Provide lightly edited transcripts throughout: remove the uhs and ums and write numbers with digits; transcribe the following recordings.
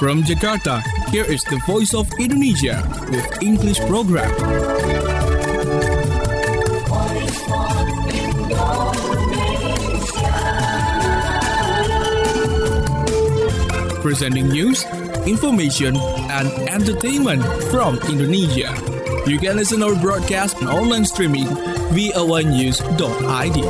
From Jakarta, here is the Voice of Indonesia with English program. Presenting news, information, and entertainment from Indonesia. You can listen our broadcast on online streaming voanews.id.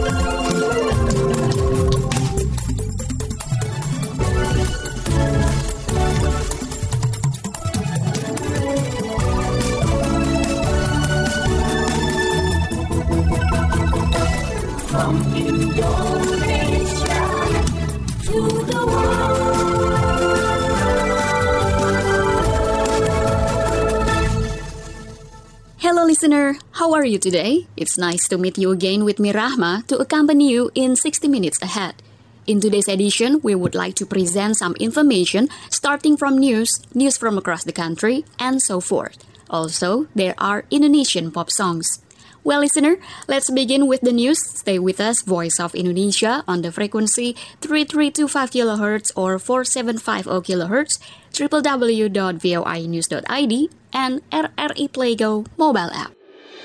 From Indonesia to the world. Hello listener, how are you today? It's nice to meet you again with me Rahma to accompany you in 60 minutes ahead. In today's edition, we would like to present some information starting from news from across the country, and so forth. Also, there are Indonesian pop songs. Well, listener, let's begin with the news. Stay with us, Voice of Indonesia, on the frequency 3325 kHz or 4750 kHz, www.voanews.id, and RRI Playgo mobile app.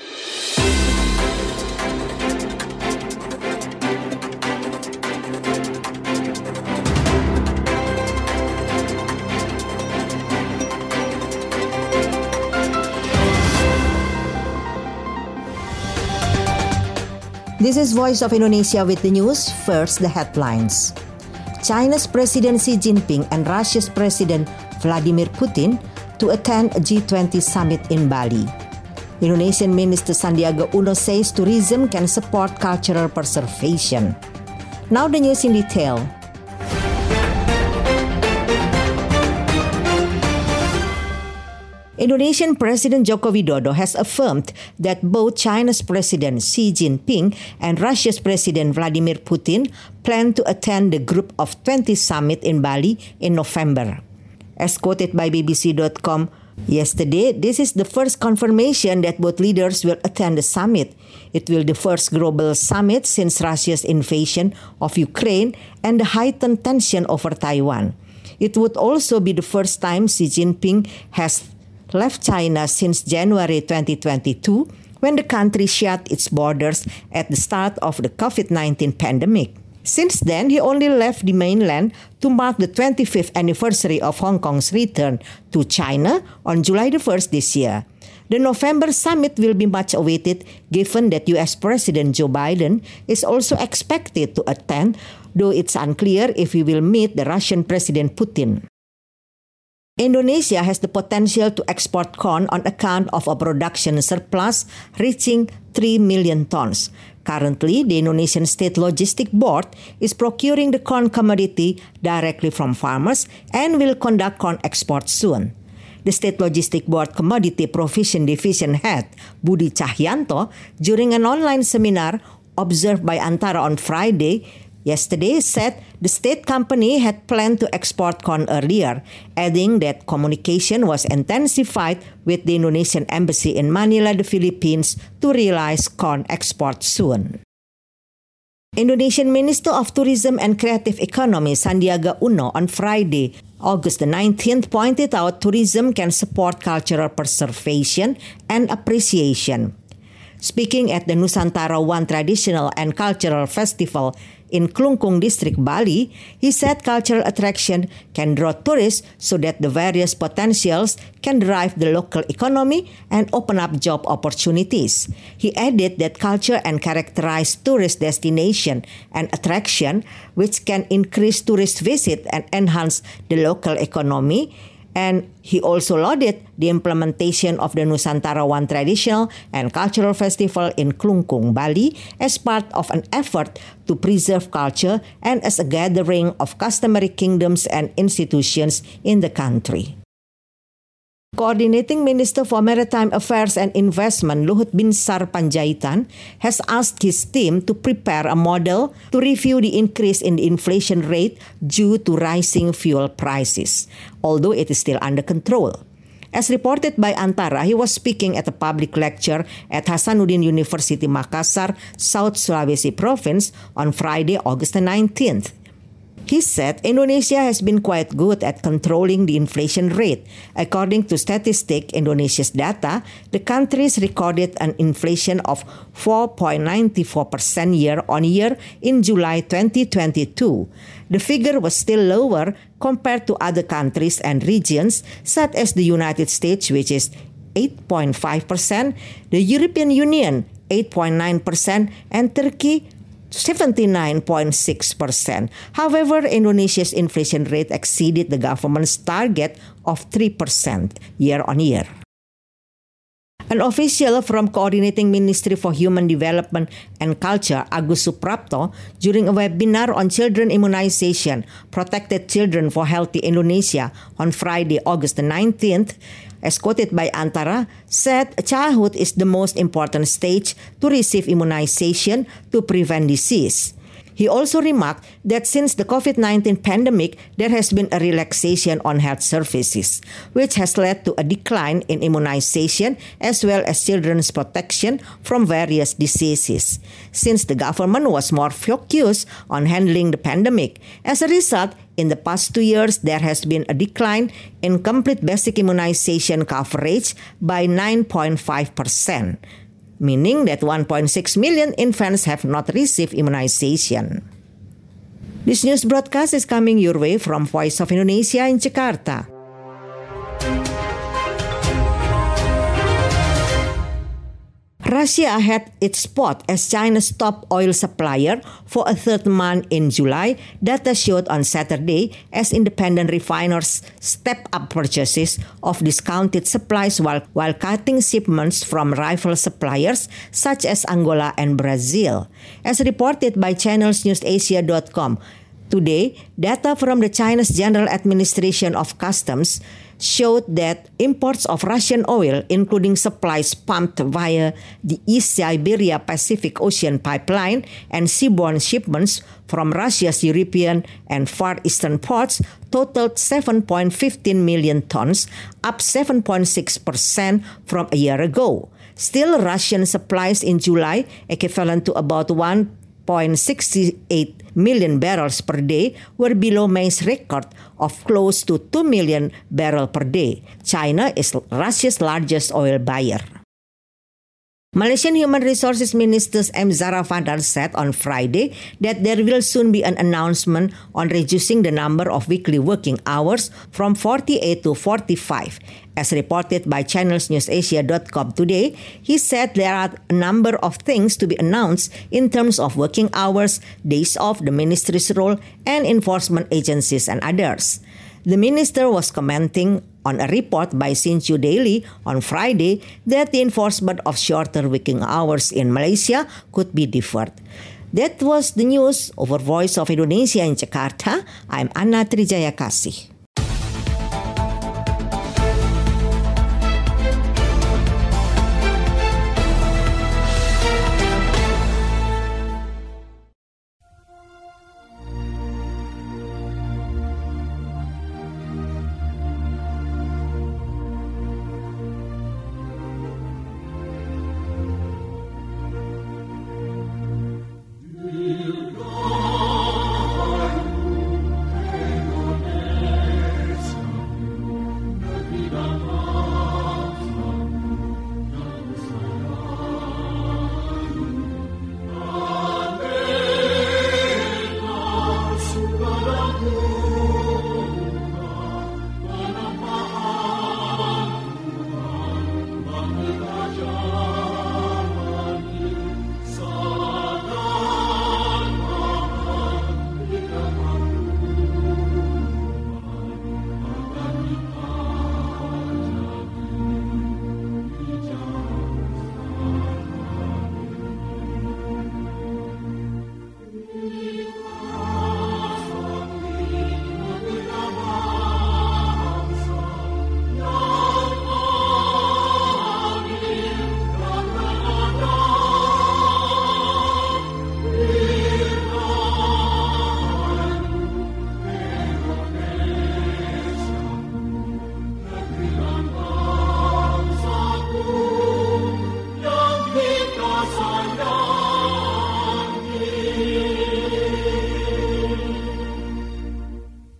This is Voice of Indonesia with the news. First, the headlines. China's President Xi Jinping and Russia's President Vladimir Putin to attend a G20 summit in Bali. Indonesian Minister Sandiaga Uno says tourism can support cultural preservation. Now the news in detail. Indonesian President Joko Widodo has affirmed that both China's President Xi Jinping and Russia's President Vladimir Putin plan to attend the Group of 20 summit in Bali in November. As quoted by BBC.com yesterday, this is the first confirmation that both leaders will attend the summit. It will be the first global summit since Russia's invasion of Ukraine and the heightened tension over Taiwan. It would also be the first time Xi Jinping has left China since January 2022, when the country shut its borders at the start of the COVID-19 pandemic. Since then, he only left the mainland to mark the 25th anniversary of Hong Kong's return to China on July the 1st this year. The November summit will be much awaited given that US President Joe Biden is also expected to attend, though it's unclear if he will meet the Russian President Putin. Indonesia has the potential to export corn on account of a production surplus reaching 3 million tons. Currently, the Indonesian State Logistic Board is procuring the corn commodity directly from farmers and will conduct corn exports soon. The State Logistic Board Commodity Provision Division Head, Budi Cahyanto, during an online seminar observed by Antara on Friday, yesterday said the state company had planned to export corn earlier, adding that communication was intensified with the Indonesian Embassy in Manila, the Philippines, to realize corn export soon. Indonesian Minister of Tourism and Creative Economy Sandiaga Uno on Friday, August the 19th, pointed out tourism can support cultural preservation and appreciation. Speaking at the Nusantara One Traditional and Cultural Festival in Klungkung District, Bali, he said cultural attraction can draw tourists so that the various potentials can drive the local economy and open up job opportunities. He added that culture and characterize tourist destination and attraction, which can increase tourist visit and enhance the local economy. And he also lauded the implementation of the Nusantara One Traditional and Cultural Festival in Klungkung, Bali, as part of an effort to preserve culture and as a gathering of customary kingdoms and institutions in the country. Coordinating Minister for Maritime Affairs and Investment Luhut Binsar Panjaitan has asked his team to prepare a model to review the increase in the inflation rate due to rising fuel prices, although it is still under control. As reported by Antara, he was speaking at a public lecture at Hasanuddin University Makassar, South Sulawesi Province on Friday, August 19th. He said Indonesia has been quite good at controlling the inflation rate. According to Statistic Indonesia's data, the country's recorded an inflation of 4.94% year-on-year in July 2022. The figure was still lower compared to other countries and regions, such as the United States, which is 8.5%, the European Union, 8.9%, and Turkey, 79.6%. However, Indonesia's inflation rate exceeded the government's target of 3% year-on-year. An official from Coordinating Ministry for Human Development and Culture, Agus Suprapto, during a webinar on children immunization, Protected Children for Healthy Indonesia on Friday, August 19th, as quoted by Antara, said childhood is the most important stage to receive immunization to prevent disease. He also remarked that since the COVID-19 pandemic, there has been a relaxation on health services, which has led to a decline in immunization as well as children's protection from various diseases, since the government was more focused on handling the pandemic. As a result, in the past 2 years, there has been a decline in complete basic immunization coverage by 9.5%. Meaning that 1.6 million infants have not received immunization. This news broadcast is coming your way from Voice of Indonesia in Jakarta. Russia had its spot as China's top oil supplier for a third month in July, data showed on Saturday, as independent refiners stepped up purchases of discounted supplies while cutting shipments from rival suppliers such as Angola and Brazil. As reported by channelsnewsasia.com, today, data from the China's General Administration of Customs showed that imports of Russian oil, including supplies pumped via the East Siberia Pacific Ocean pipeline and seaborne shipments from Russia's European and Far Eastern ports, totaled 7.15 million tons, up 7.6% from a year ago. Still, Russian supplies in July, equivalent to about 1.68 million barrels per day, were below May's record of close to 2 million barrels per day. China is Russia's largest oil buyer. Malaysian Human Resources Minister M. Zahra Fadal said on Friday that there will soon be an announcement on reducing the number of weekly working hours from 48 to 45. As reported by channelsnewsasia.com today, he said there are a number of things to be announced in terms of working hours, days off, the ministry's role, and enforcement agencies and others. The minister was commenting on a report by Sinchu Daily on Friday that the enforcement of shorter working hours in Malaysia could be deferred. That was the news over Voice of Indonesia in Jakarta. I'm Anna Trijaya Kasih.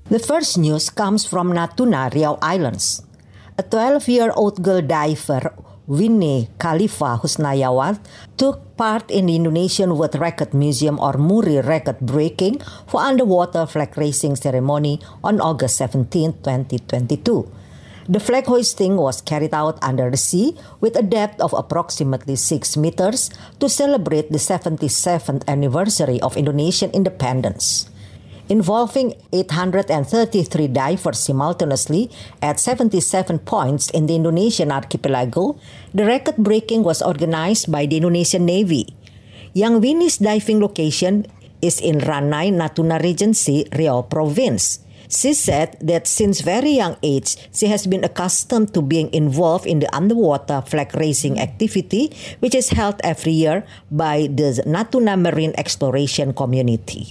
The first news comes from Natuna, Riau Islands. A 12-year-old girl diver, Winnie Khalifa Husnayawat, took part in the Indonesian World Record Museum or MURI record breaking for underwater flag raising ceremony on August 17, 2022. The flag hoisting was carried out under the sea with a depth of approximately 6 meters to celebrate the 77th anniversary of Indonesian independence. Involving 833 divers simultaneously at 77 points in the Indonesian archipelago, the record breaking was organized by the Indonesian Navy. Young Winnie's diving location is in Ranai Natuna Regency, Riau Province. She said that since very young age, she has been accustomed to being involved in the underwater flag raising activity, which is held every year by the Natuna Marine Exploration Community.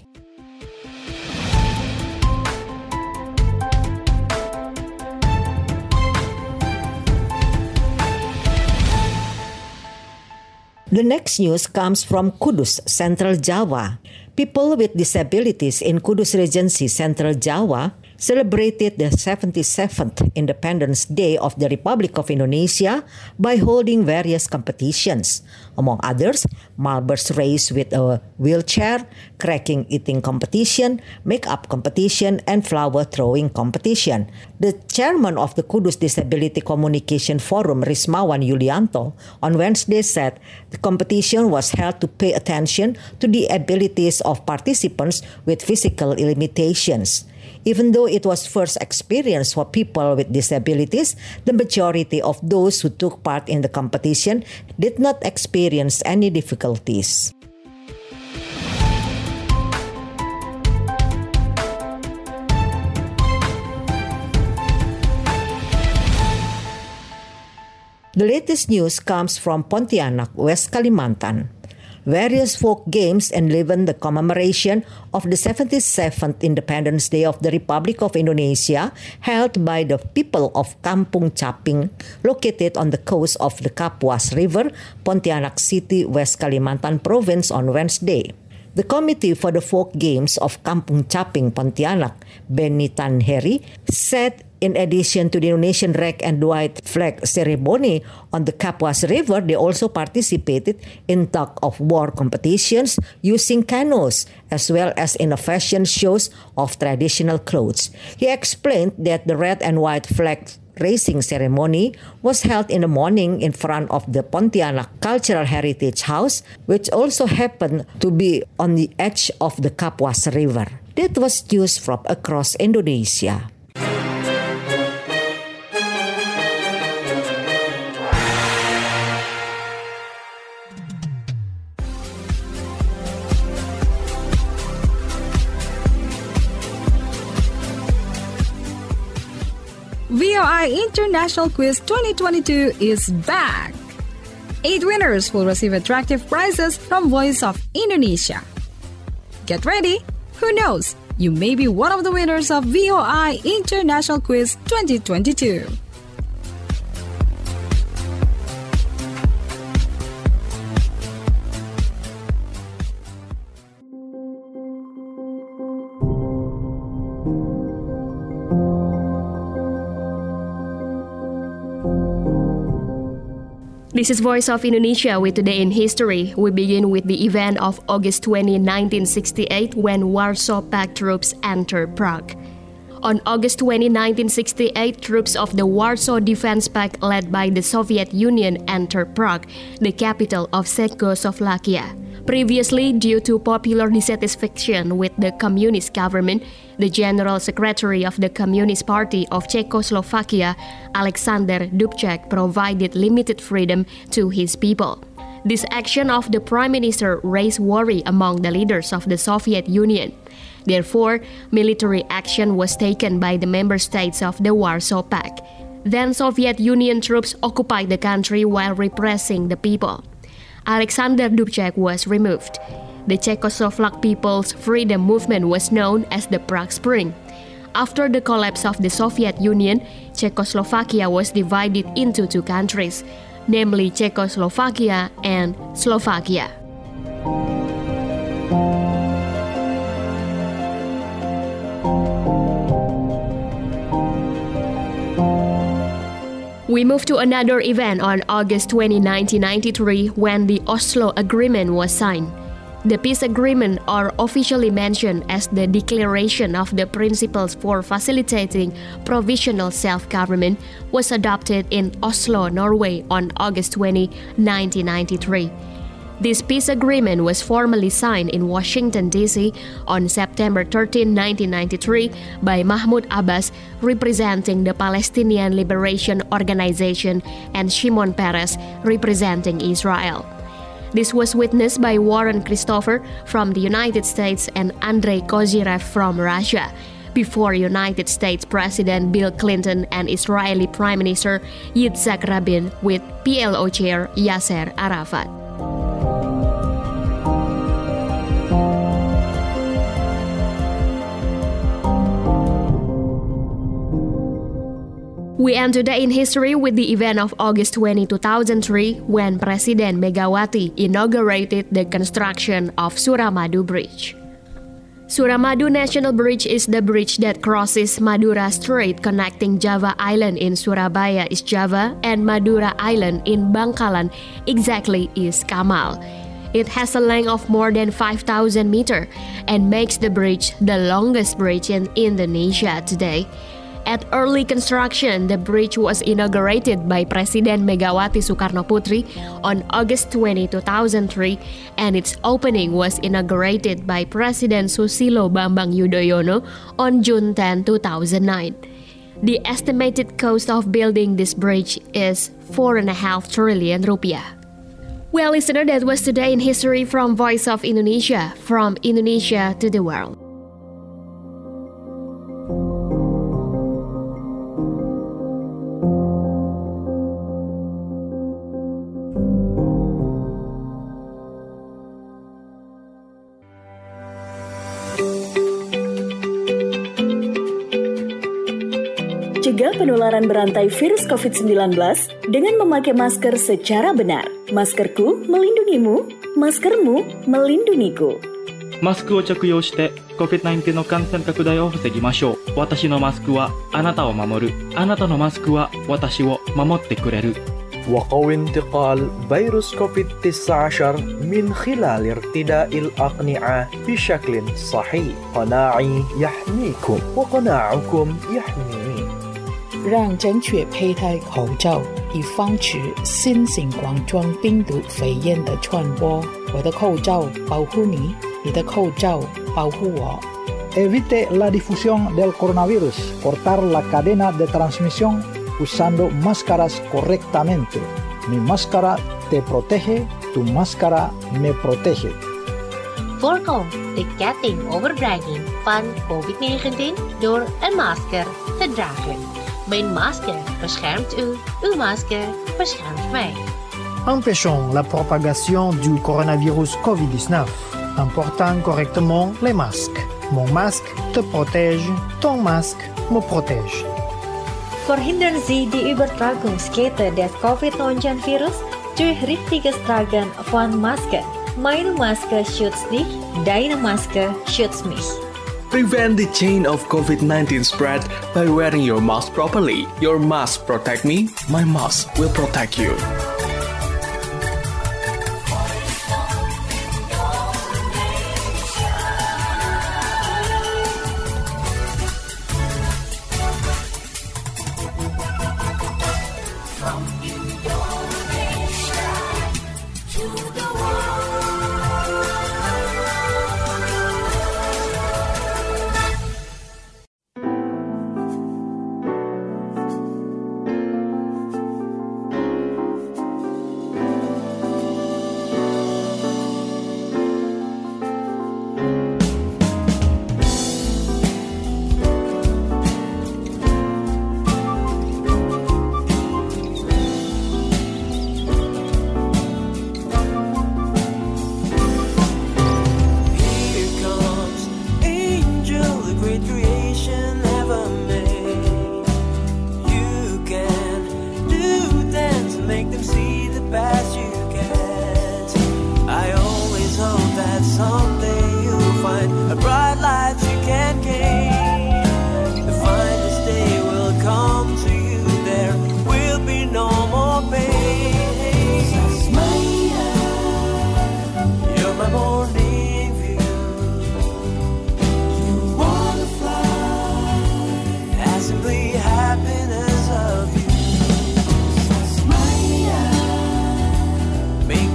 The next news comes from Kudus, Central Java. People with disabilities in Kudus Regency, Central Java, celebrated the 77th Independence Day of the Republic of Indonesia by holding various competitions. Among others, Marbles race with a wheelchair, cracking eating competition, make-up competition, and flower throwing competition. The chairman of the Kudus Disability Communication Forum, Rismawan Yulianto, on Wednesday said the competition was held to pay attention to the abilities of participants with physical limitations. Even though it was first experience for people with disabilities, the majority of those who took part in the competition did not experience any difficulties. The latest news comes from Pontianak, West Kalimantan. Various folk games enliven the commemoration of the 77th Independence Day of the Republic of Indonesia held by the people of Kampung Caping, located on the coast of the Kapuas River, Pontianak City, West Kalimantan Province on Wednesday. The Committee for the Folk Games of Kampung Caping, Pontianak, Benny Tanheri, said in addition to the Indonesian red and white flag ceremony on the Kapuas River, they also participated in tug-of-war competitions using canoes, as well as in a fashion shows of traditional clothes. He explained that the red and white flag raising ceremony was held in the morning in front of the Pontianak Cultural Heritage House, which also happened to be on the edge of the Kapuas River. That was news from across Indonesia. VOI International Quiz 2022 is back! 8 winners will receive attractive prizes from Voice of Indonesia. Get ready! Who knows? You may be one of the winners of VOI International Quiz 2022. This is Voice of Indonesia with Today in History. We begin with the event of August 20, 1968, when Warsaw Pact troops entered Prague. On August 20, 1968, troops of the Warsaw Defense Pact led by the Soviet Union entered Prague, the capital of Czechoslovakia. Previously, due to popular dissatisfaction with the communist government, the General Secretary of the Communist Party of Czechoslovakia, Alexander Dubček, provided limited freedom to his people. This action of the Prime Minister raised worry among the leaders of the Soviet Union. Therefore, military action was taken by the member states of the Warsaw Pact. Then Soviet Union troops occupied the country while repressing the people. Alexander Dubček was removed. The Czechoslovak People's Freedom Movement was known as the Prague Spring. After the collapse of the Soviet Union, Czechoslovakia was divided into 2 countries, namely Czechoslovakia and Slovakia. We move to another event on August 20, 1993, when the Oslo Agreement was signed. The peace agreement, or officially mentioned as the Declaration of the Principles for Facilitating Provisional Self-Government, was adopted in Oslo, Norway on August 20, 1993. This peace agreement was formally signed in Washington, D.C. on September 13, 1993 by Mahmoud Abbas, representing the Palestinian Liberation Organization, and Shimon Peres, representing Israel. This was witnessed by Warren Christopher from the United States and Andrei Kozyrev from Russia, before United States President Bill Clinton and Israeli Prime Minister Yitzhak Rabin with PLO Chair Yasser Arafat. We end today in history with the event of August 20, 2003, when President Megawati inaugurated the construction of Suramadu Bridge. Suramadu National Bridge is the bridge that crosses Madura Strait connecting Java Island in Surabaya, East Java, and Madura Island in Bangkalan, exactly East Kamal. It has a length of more than 5,000 meters and makes the bridge the longest bridge in Indonesia today. At early construction, the bridge was inaugurated by President Megawati Soekarno-Putri on August 20, 2003, and its opening was inaugurated by President Susilo Bambang Yudhoyono on June 10, 2009. The estimated cost of building this bridge is 4.5 trillion rupiah. Well, listener, that was Today in History from Voice of Indonesia, from Indonesia to the world. Cegah penularan berantai virus COVID-19 dengan memakai masker secara benar. Maskerku melindungimu, maskermu melindungiku. マスクを着用して COVID-19 の感染拡大を防ぎましょう。私のマスクはあなたを守る。あなたのマスクは私を守ってくれる。 وقوي انتقال فيروس كوفيد-19 من خلال ارتداء الأقنعة بشكل صحيح. قناعي يحميكم وقناعكم يحميني. 让正确佩戴口罩，以防止新型冠状病毒肺炎的传播。我的口罩保护你，你的口罩保护我。 Evite la difusión del coronavirus. Cortar la cadena de transmisión usando máscaras correctamente. Mi máscara te protege, tu máscara me protege. Voorkom de ketting overbrenging van COVID-19 door een masker te dragen. Mijn masker beschermt u, uw masker beschermt mij. Empêchons la propagation du coronavirus COVID-19 en portant correctement les masques. Mon masque te protège, ton masque me protège. Verhindern Sie die Übertragungskette des COVID-19-Virus durch richtiges Tragen von Masken. Meine Maske schützt dich, deine Maske schützt mich. Prevent the chain of COVID-19 spread by wearing your mask properly. Your mask protect me, my mask will protect you.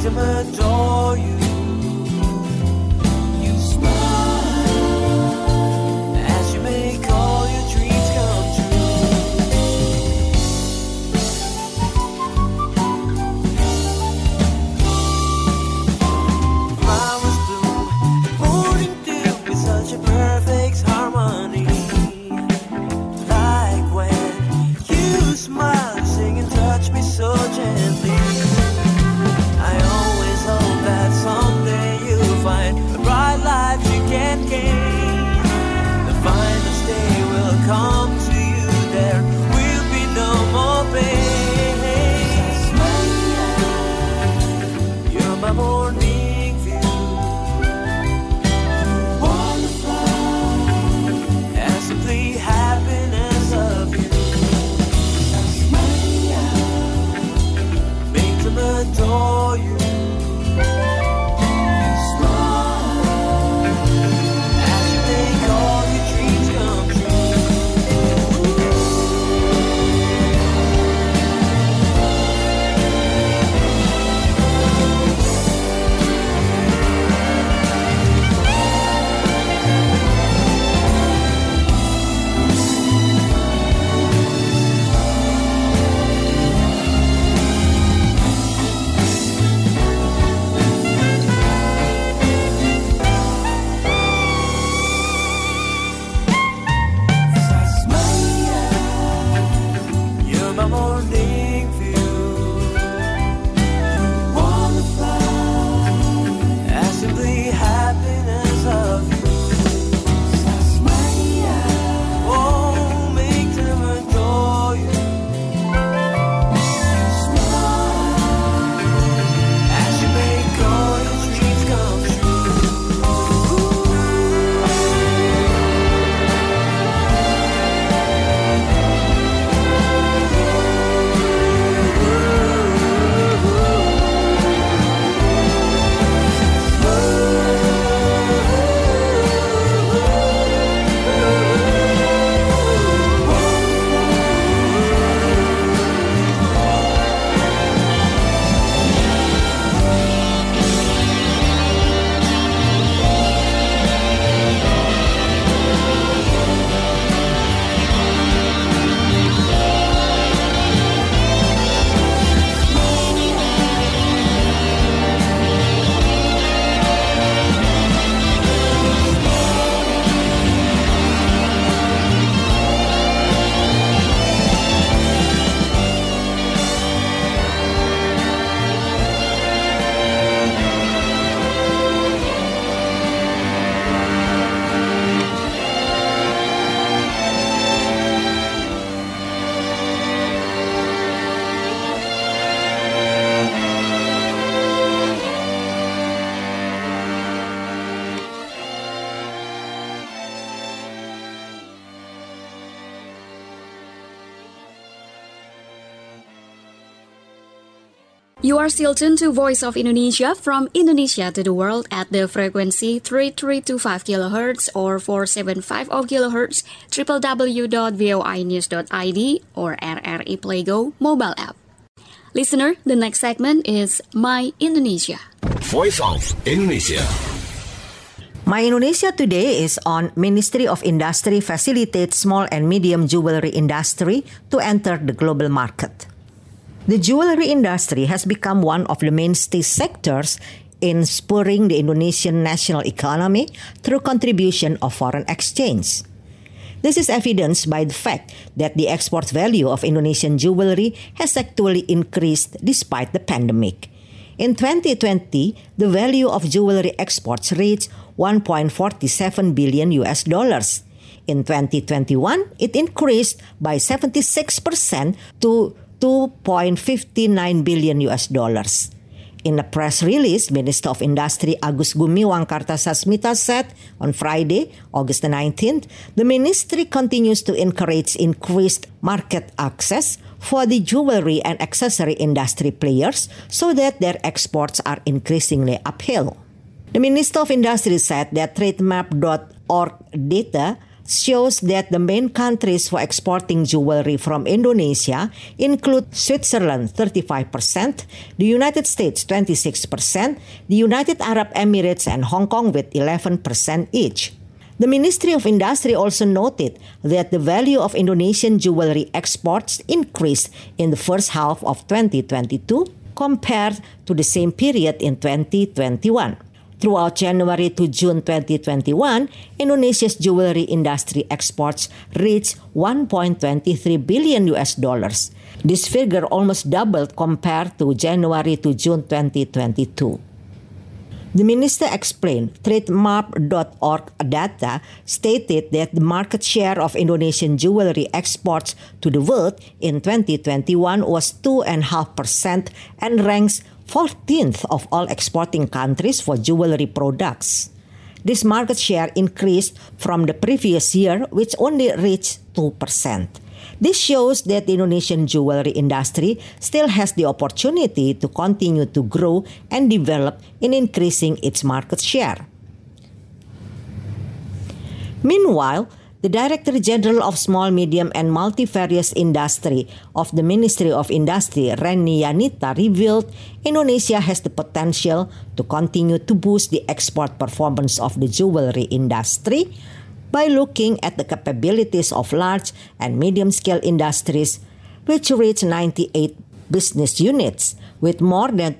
them adore you. You smile as you make all your dreams come true. Flowers bloom, pouring through with such a perfect harmony. Like when you smile, sing and touch me so gently. I always hope that someday you'll find a bright light you can gain. The finest day will come to you, there will be no more pain. You're my morning view. Wonderful, and simply happiness of you. Make them adore you. You smile as you make all your dreams come true. You're my morning view. Wonderful, and simply happiness of you. Oh, make them adore you. Smile as you make all your dreams come true. You are still tuned to Voice of Indonesia from Indonesia to the world at the frequency 3325 kHz or 4750 kHz, www.voinews.id or RRI Playgo mobile app. Listener, the next segment is My Indonesia. Voice of Indonesia. My Indonesia today is on Ministry of Industry facilitates small and medium jewelry industry to enter the global market. The jewelry industry has become one of the mainstay sectors in spurring the Indonesian national economy through contribution of foreign exchange. This is evidenced by the fact that the export value of Indonesian jewelry has actually increased despite the pandemic. In 2020, the value of jewelry exports reached $1.47 billion. In 2021, it increased by 76% to $2.59 billion. In a press release, Minister of Industry Agus Gumiwang Kartasasmita said on Friday, August the 19th, the ministry continues to encourage increased market access for the jewelry and accessory industry players so that their exports are increasingly uphill. The Minister of Industry said that TradeMap.org data shows that the main countries for exporting jewelry from Indonesia include Switzerland 35%, the United States 26%, the United Arab Emirates and Hong Kong with 11% each. The Ministry of Industry also noted that the value of Indonesian jewelry exports increased in the first half of 2022 compared to the same period in 2021. Throughout January to June 2021, Indonesia's jewelry industry exports reached $1.23 billion. This figure almost doubled compared to January to June 2022. The minister explained Trademark.org data stated that the market share of Indonesian jewelry exports to the world in 2021 was 2.5% and ranks 14th of all exporting countries for jewelry products. This market share increased from the previous year, which only reached 2%. This shows that the Indonesian jewelry industry still has the opportunity to continue to grow and develop in increasing its market share. Meanwhile, the Director General of Small, Medium and Multifarious Industry of the Ministry of Industry, Reni Yanita, revealed Indonesia has the potential to continue to boost the export performance of the jewelry industry by looking at the capabilities of large and medium-scale industries, which reach 98 business units with more than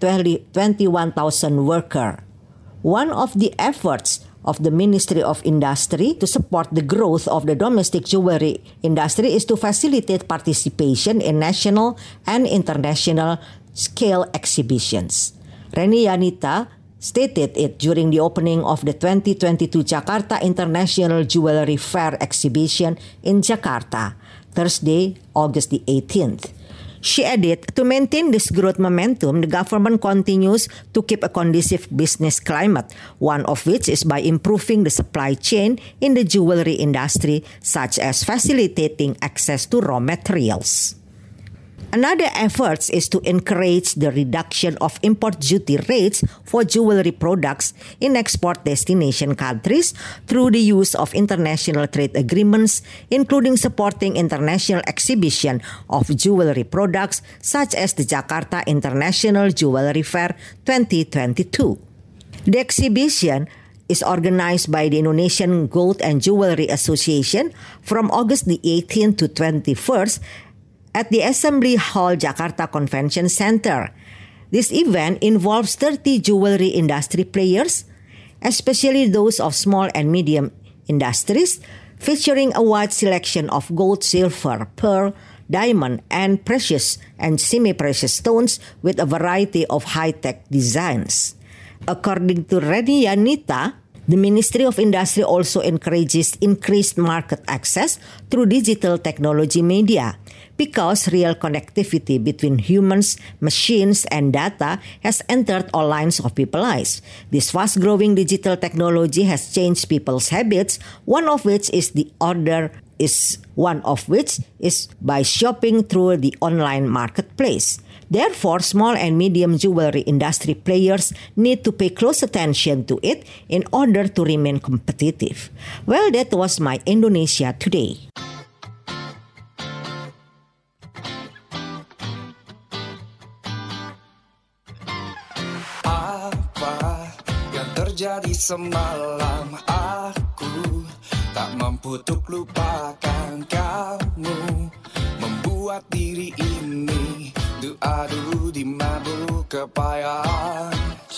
21,000 workers. One of the efforts of the Ministry of Industry to support the growth of the domestic jewelry industry is to facilitate participation in national and international scale exhibitions. Reni Yanita stated it during the opening of the 2022 Jakarta International Jewelry Fair exhibition in Jakarta, Thursday, August the 18th. She added, to maintain this growth momentum, the government continues to keep a conducive business climate, one of which is by improving the supply chain in the jewelry industry, such as facilitating access to raw materials. Another effort is to encourage the reduction of import duty rates for jewelry products in export destination countries through the use of international trade agreements, including supporting international exhibition of jewelry products such as the Jakarta International Jewelry Fair 2022. The exhibition is organized by the Indonesian Gold and Jewelry Association from August the 18th to 21st at the Assembly Hall Jakarta Convention Center. This event involves 30 jewelry industry players, especially those of small and medium industries, featuring a wide selection of gold, silver, pearl, diamond, and precious and semi-precious stones with a variety of high-tech designs. According to Reni Yanita, the Ministry of Industry also encourages increased market access through digital technology media, because real connectivity between humans, machines, and data has entered all lines of people's lives. This fast-growing digital technology has changed people's habits, one of which is by shopping through the online marketplace. Therefore, small and medium jewelry industry players need to pay close attention to it in order to remain competitive. Well, that was my Indonesia Today. Terjadi semalam, aku tak mampu untuk lupakan kamu, membuat diri ini adu di mabuk kepayahan.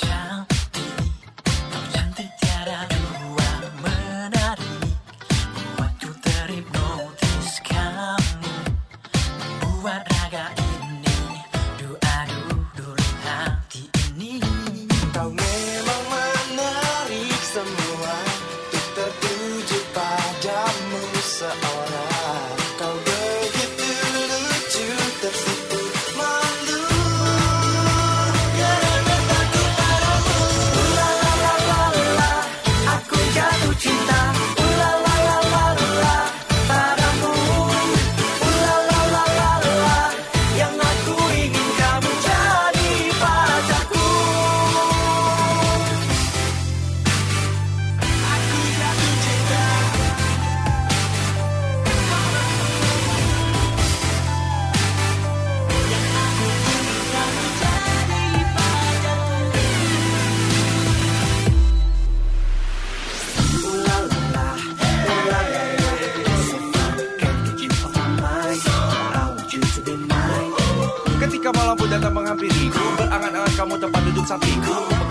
Cantik tiada dua, menarik, buatku terhipnotis kamu, membuat raga ini adu dulu hati ini. Kau memang menarik semua, untuk tertuju padamu seorang. Kau begitu lucu, tersipu malu, kerana takut padamu.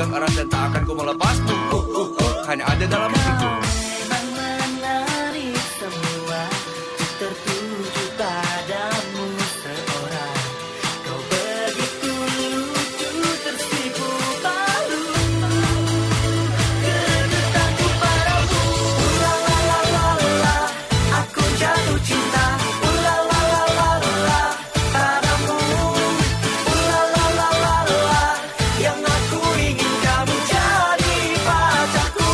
pegang erat dan tak akan ku melepasmu. Hanya ada dalam hatiku. Menarik semua tertuju padamu seorang. Kau begitu lucu tersipu malu. Kegetarku padamu. La la la la la, aku jatuh cinta. La la la la la, padamu. La la la la la, yang aku ingin kamu jadi pacarku.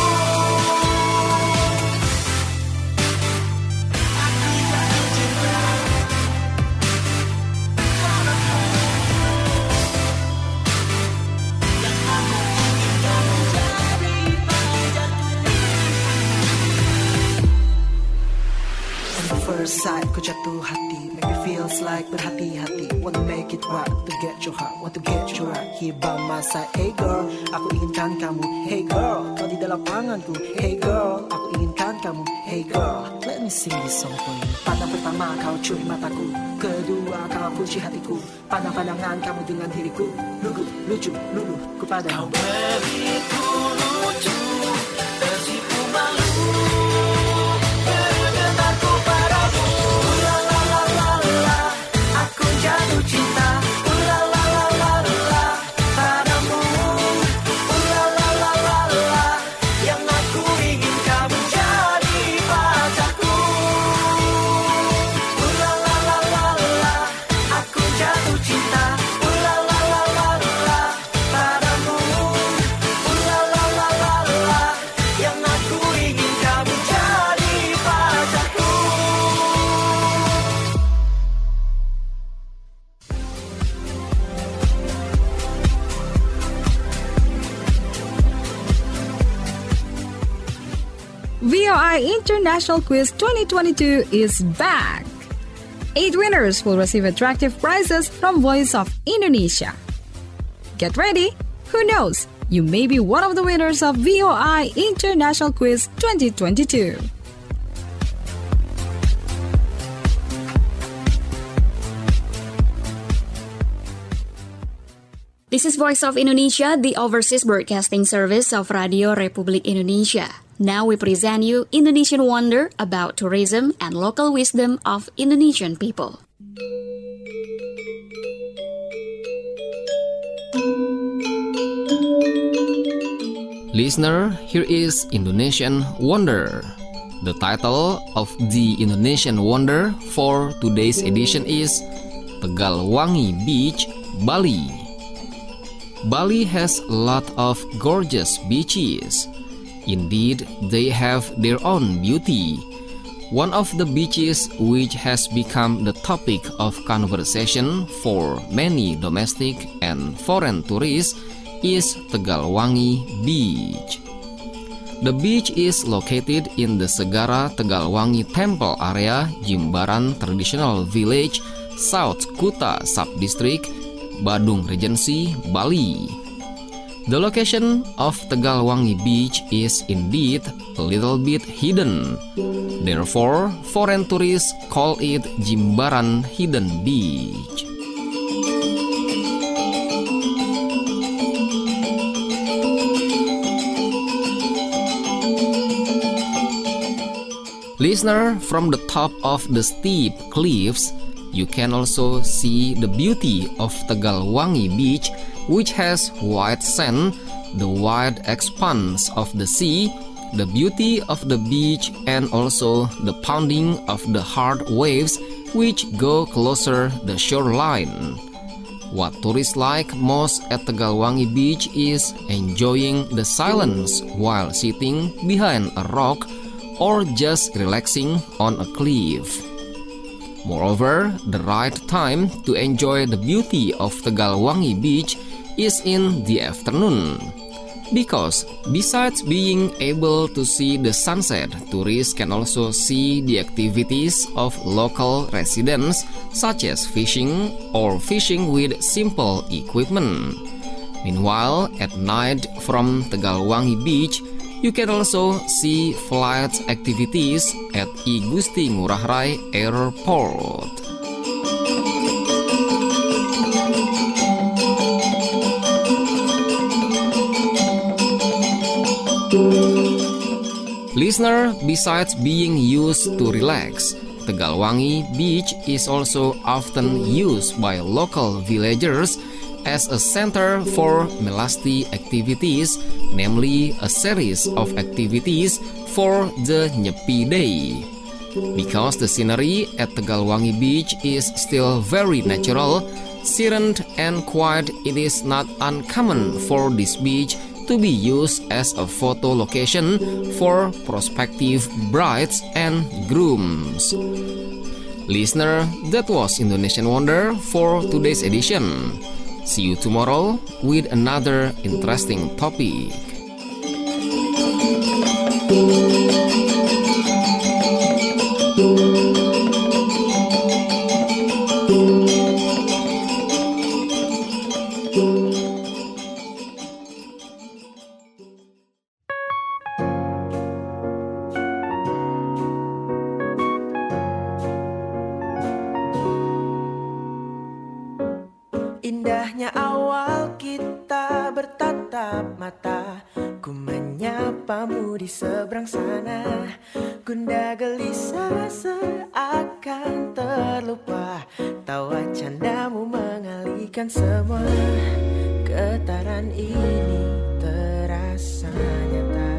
First sight, ku jatuh hati. Make me feels like berhati-hati. Want to make it right, to get your heart. Want to get you right, here by my side. Hey girl, aku inginkan kamu. Hey girl, kau di dalam tanganku. Hey girl, aku inginkan kamu. Hey girl, let me sing this song for you. Pandang pertama kau curi mataku. Kedua kau puji hatiku. Pandang-pandangan kamu dengan diriku. Lugu, lucu, lulu, ku padamu. Kau begitu lucu tersipu malu. Kegetarku padamu. La la la la la, aku jatuh cinta. La la la la la, padamu. La la la la la, yang aku ingin kamu jadi pacarku. La la la la la, aku jatuh cinta. La la la la la, padamu. La la la la la, yang aku ingin kamu jadi pacarku. VOI International Quiz 2022 is back. 8 winners will receive attractive prizes from Voice of Indonesia. Get ready! Who knows? You may be one of the winners of VOI International Quiz 2022. This is Voice of Indonesia, the overseas broadcasting service of Radio Republik Indonesia. Now we present you Indonesian Wonder about tourism and local wisdom of Indonesian people. Listener, here is Indonesian Wonder. The title of the Indonesian Wonder for today's edition is Tegalwangi Beach, Bali. Bali has a lot of gorgeous beaches. Indeed, they have their own beauty. One of the beaches which has become the topic of conversation for many domestic and foreign tourists is Tegalwangi Beach. The beach is located in the Segara Tegalwangi Temple area, Jimbaran Traditional Village, South Kuta Subdistrict, Badung Regency, Bali. The location of Tegalwangi Beach is indeed a little bit hidden. Therefore, foreign tourists call it Jimbaran Hidden Beach. Listener, from the top of the steep cliffs, you can also see the beauty of Tegalwangi Beach, which has white sand, the wide expanse of the sea, the beauty of the beach, and also the pounding of the hard waves which go closer the shoreline. What tourists like most at Tegalwangi Beach is enjoying the silence while sitting behind a rock or just relaxing on a cliff. Moreover, the right time to enjoy the beauty of Tegalwangi Beach is in the afternoon. Because besides being able to see the sunset, tourists can also see the activities of local residents such as fishing or fishing with simple equipment. Meanwhile, at night from Tegalwangi Beach, you can also see flight activities at I Gusti Ngurah Rai Airport. Listener, besides being used to relax, Tegalwangi Beach is also often used by local villagers as a center for melasti activities, namely a series of activities for the Nyepi Day. Because the scenery at Tegalwangi Beach is still very natural, serene and quiet, it is not uncommon for this beach to be used as a photo location for prospective brides and grooms. Listener, that was Indonesian Wonder for today's edition. See you tomorrow with another interesting topic. Indahnya awal kita bertatap mata, ku menyapamu di seberang sana. Gundah gelisah seakan terlupa, tawa candamu mengalihkan semua. Getaran ini terasa nyata.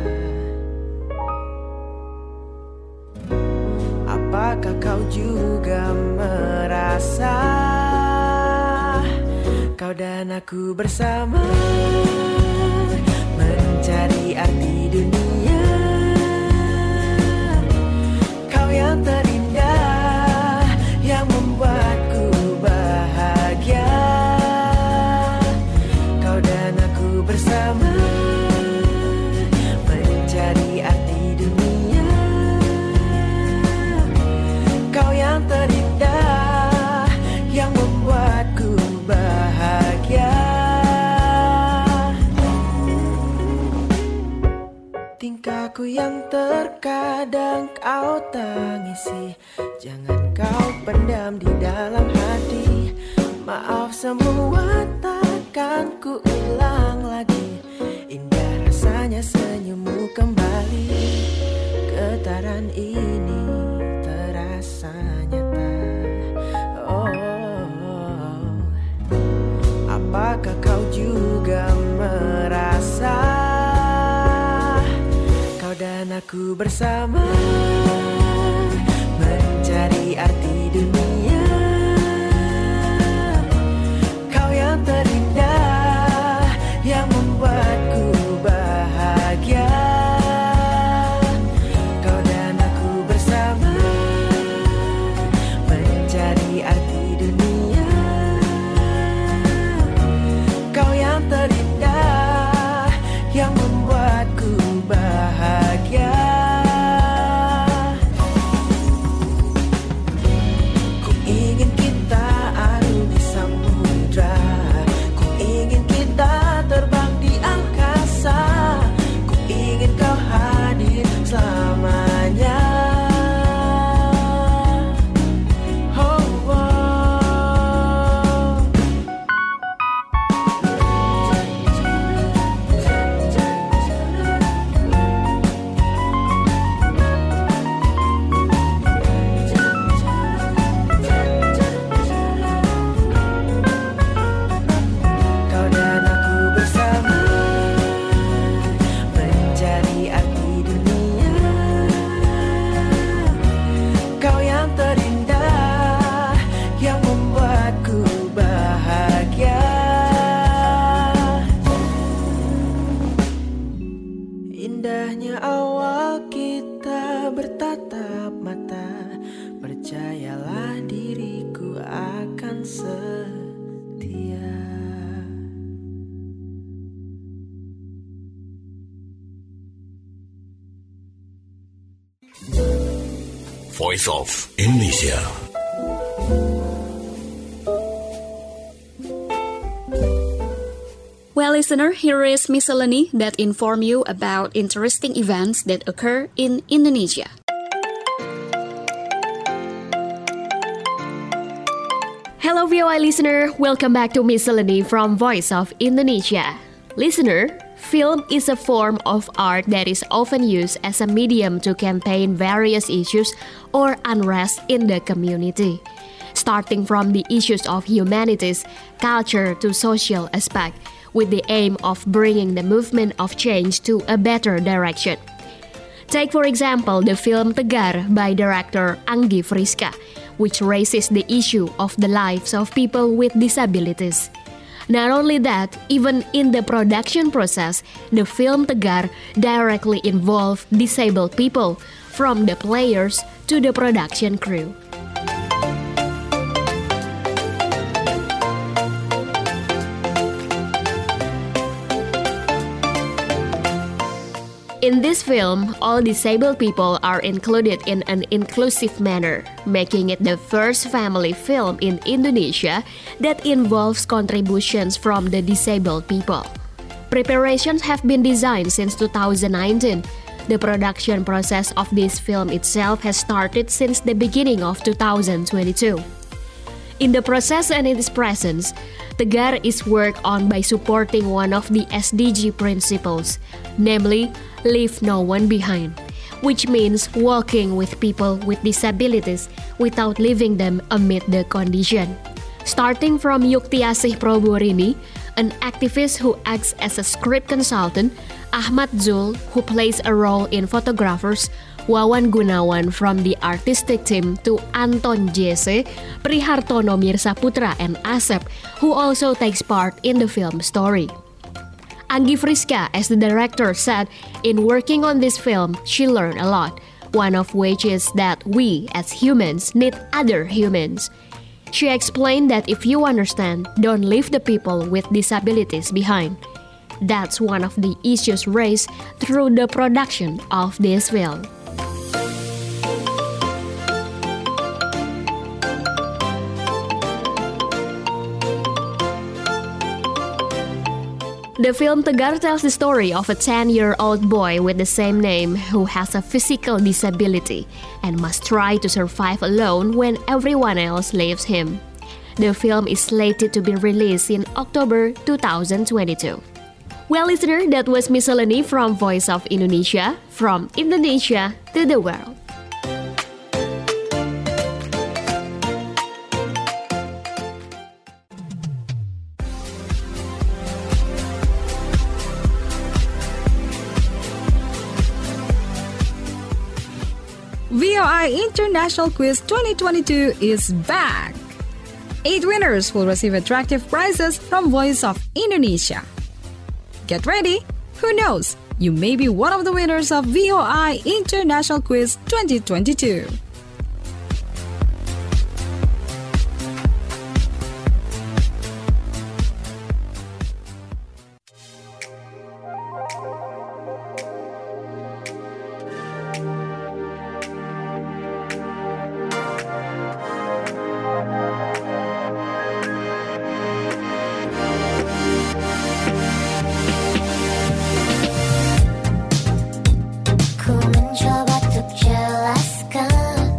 Apakah kau juga merasa kau dan aku bersama mencari arti dunia? Kau yang terindah, yang membuatku bahagia. Kau dan aku bersama mencari arti dunia. Kau yang terindah, yang membuatku bahagia. Tingkahku yang terkadang kau tangisi, jangan kau pendam di dalam hati. Maaf semua takkan ku ulang lagi. Indah rasanya senyummu kembali. Getaran ini terasa nyata. Apakah kau juga merasa kau dan aku bersama mencari arti dunia? Kau yang terindah, yang membuatku bahagia. Kau dan aku bersama mencari arti dunia. Kau yang terindah, yang membuatku bahagia. Ku ingin kita arungi samudra, ku ingin kita terbang di angkasa, ku ingin kau hadir selamanya. Indahnya awal kita bertatap mata, percayalah diriku akan setia. Voice of Indonesia. Well, listener, here is miscellany that inform you about interesting events that occur in Indonesia. Hello VOA listener, welcome back to Miscellany from Voice of Indonesia. Listener, Film is a form of art that is often used as a medium to campaign various issues or unrest in the community, starting from the issues of humanities, culture to social aspect, with the aim of bringing the movement of change to a better direction. Take for example the film Tegar by director Anggi Friska, which raises the issue of the lives of people with disabilities. Not only that, even in the production process, the film Tegar directly involved disabled people, from the players to the production crew. In this film, all disabled people are included in an inclusive manner, making it the first family film in Indonesia that involves contributions from the disabled people. Preparations have been designed since 2019. The production process of this film itself has started since the beginning of 2022. In the process and in its presence, Tegar is worked on by supporting one of the SDG principles, namely, leave no one behind, which means walking with people with disabilities without leaving them amid the condition. Starting from Yuktiasih Proborini, an activist who acts as a script consultant, Ahmad Zul, who plays a role in photographers, Wawan Gunawan from the artistic team, to Anton Jesse, Prihartono Mirsaputra, and Asep, who also takes part in the film story. Anggi Friska, as the director, said in working on this film, she learned a lot, one of which is that we, as humans, need other humans. She explained that if you understand, don't leave the people with disabilities behind. That's one of the issues raised through the production of this film. The film Tegar tells the story of a 10-year-old boy with the same name who has a physical disability and must try to survive alone when everyone else leaves him. The film is slated to be released in October 2022. Well, listener, that was Miscellany from Voice of Indonesia, from Indonesia to the world. VOI International Quiz 2022 is back! 8 winners will receive attractive prizes from Voice of Indonesia. Get ready! Who knows? You may be one of the winners of VOI International Quiz 2022. Ku mencoba untuk jelaskan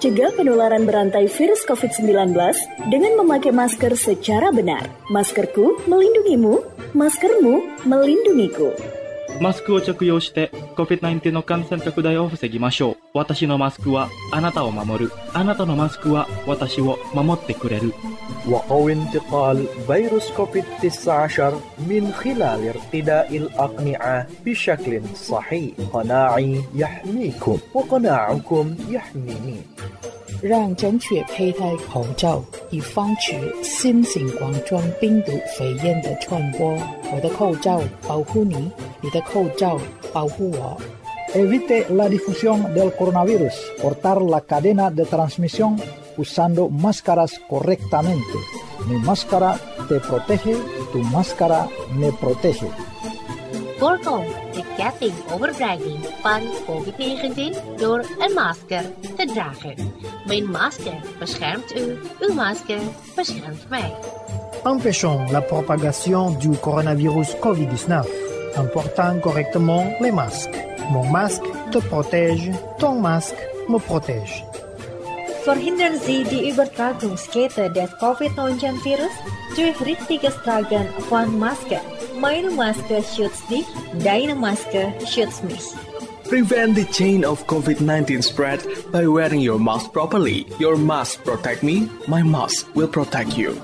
Cegah penularan berantai virus COVID-19 dengan memakai masker secara benar. Maskerku melindungimu, maskermu melindungiku. マスクを着用して COVID-19 の感染拡大を防ぎましょう。私のマスクはあなたを守る。あなたのマスクは私を守ってくれる。 وقوي انتقال فيروس كوفيد-19 من خلال ارتداء الأقنعة بشكل صحيح. قناعي يحميكم وقناعكم يحميني. 让正确佩戴口罩，以防止新型冠状病毒肺炎的传播。我的口罩保护你，你的口罩保护我。 Evite la difusión del coronavirus. Cortar la cadena de transmisión usando máscaras correctamente. Mi máscara te protege, tu máscara me protege. Voorkom de ketting overdraging van COVID-19 door een masker te dragen. Mijn masker beschermt u, uw masker beschermt mij. Empêchons la propagation du coronavirus COVID-19 en portant correctement les masques. Mon masque te protège, ton masque me protège. Verhindern Sie die Übertragungskette des Covid-19-Virus durch richtiges Tragen von Maske. Meine Maske schützt dich, deine Maske schützt mich. Prevent the chain of COVID-19 spread by wearing your mask properly. Your mask protect me, my mask will protect you.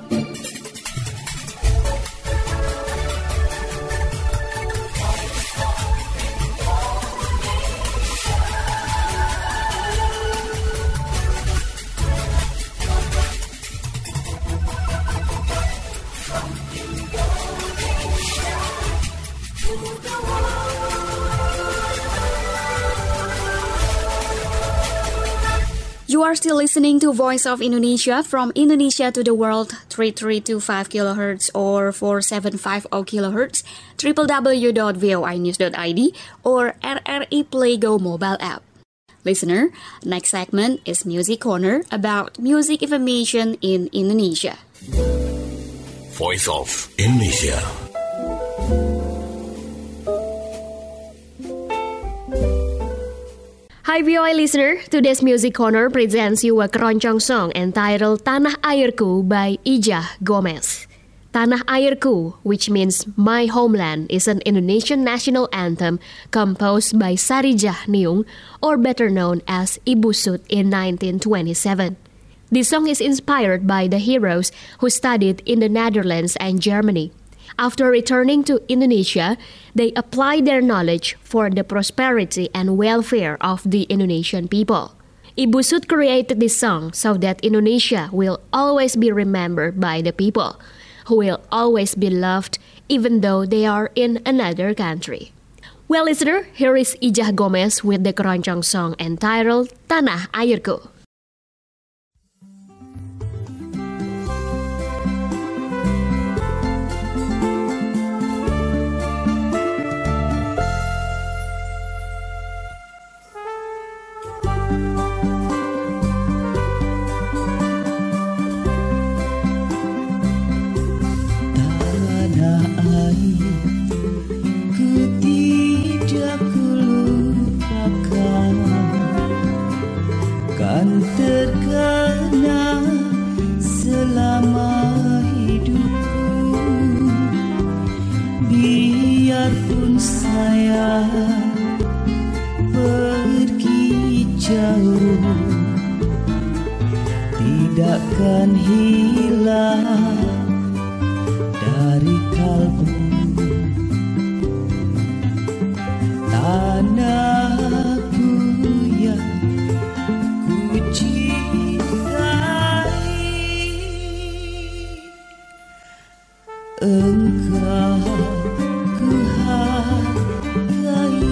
You are still listening to Voice of Indonesia from Indonesia to the World, 3325 kHz or 4750 kHz, www.voinews.id or RRI Play Go mobile app. Listener, next segment is Music Corner about music information in Indonesia. Voice of Indonesia. Hi VOA listener, today's Music Corner presents you a keroncong song entitled Tanah Airku by Ijah Gomez. Tanah Airku, which means My Homeland, is an Indonesian national anthem composed by Sarijah Niung, or better known as Ibu Sut, in 1927. This song is inspired by the heroes who studied in the Netherlands and Germany. After returning to Indonesia, they applied their knowledge for the prosperity and welfare of the Indonesian people. Ibu Sut created this song so that Indonesia will always be remembered by the people, who will always be loved even though they are in another country. Well, listener, here is Ijah Gomez with the keroncong song entitled Tanah Airku. Kan terkenang selama hidupku, biarpun saya pergi jauh, tidakkan hilang dari kalbu. Tanahku yang ku cintai, engkau ku hargai.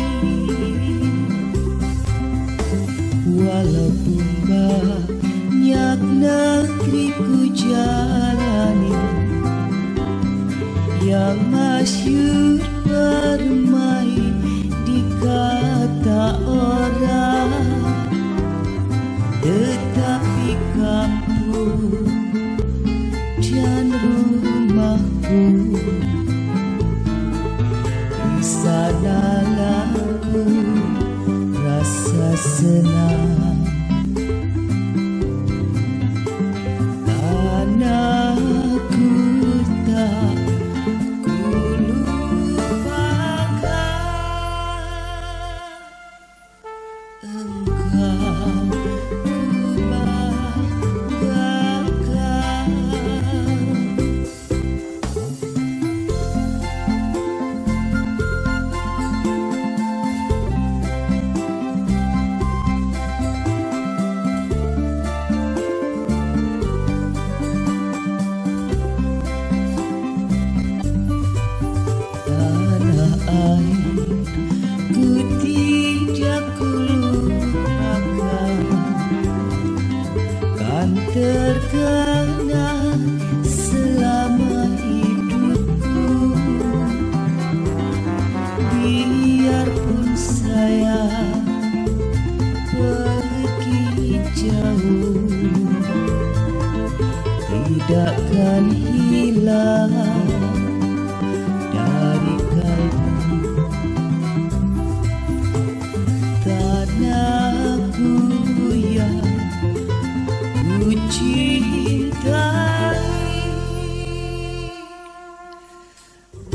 Walaupun banyak negeri ku jalani, yang masyhur bermain di kata orang, tetapi kampung dan rumahku, di sanalah ku rasa senang.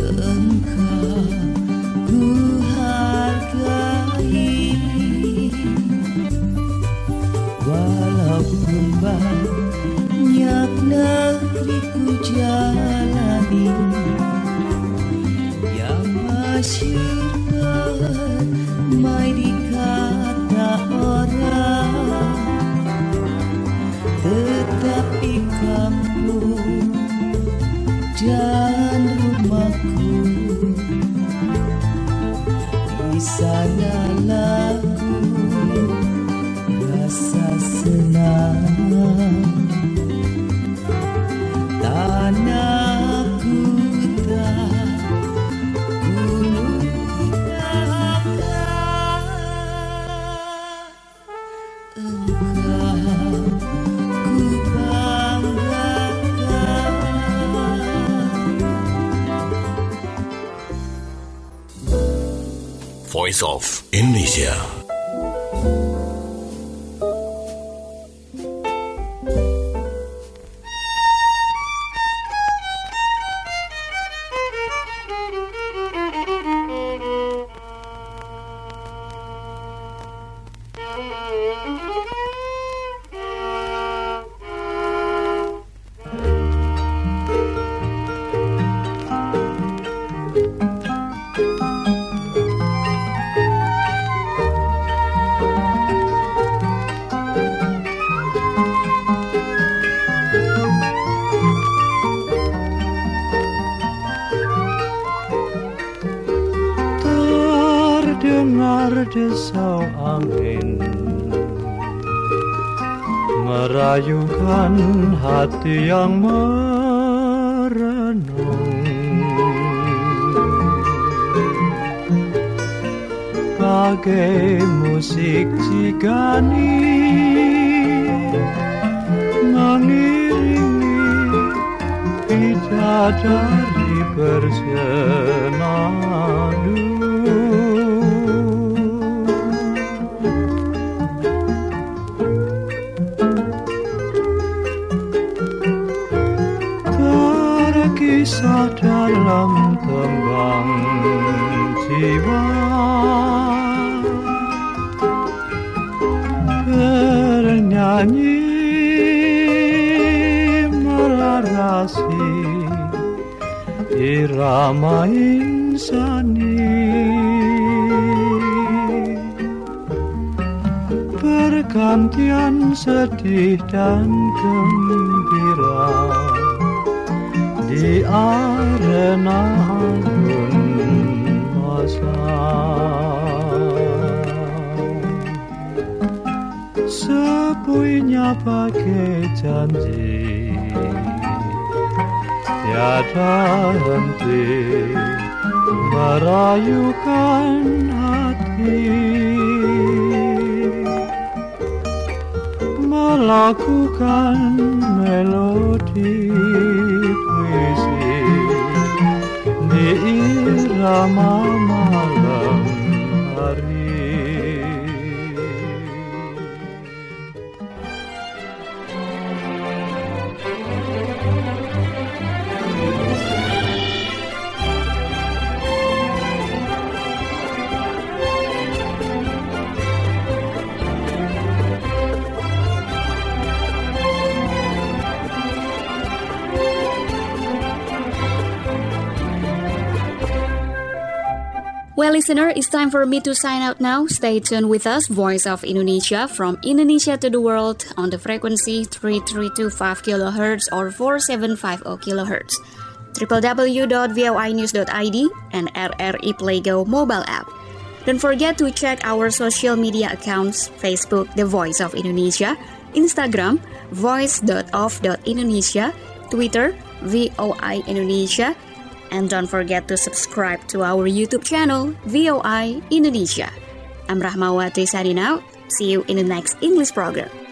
Engkau ku hargai, walaupun banyak negeri ku jalani yang masyhur permai di kata orang, tetapi kampung dan rumahku di sanalah ku rasa senang. Tanahku tak ku lupakan, engkau ku banggakan. Voice of Indonesia. Terdengar desau angin merayukan hati yang merenung, bagai musik cigani mengiringi bidadari bersenandung. Terkisah dalam tembang jiwa, bernyanyi melarasi irama insani, pergantian sedih dan gembira di arena alun masa. Sebuinya bagai janji tiada henti merayukan hati, melakukan melodi puisi di irama malam hari. Well, listener, it's time for me to sign out now. Stay tuned with us, Voice of Indonesia, from Indonesia to the world on the frequency 3325 kHz or 4750 kHz. www.voinews.id and RRI Playgo mobile app. Don't forget to check our social media accounts, Facebook, The Voice of Indonesia, Instagram, voice.of.indonesia, Twitter, VOI Indonesia, and don't forget to subscribe to our YouTube channel, VOI Indonesia. I'm Rahmawati signing out. See you in the next English program.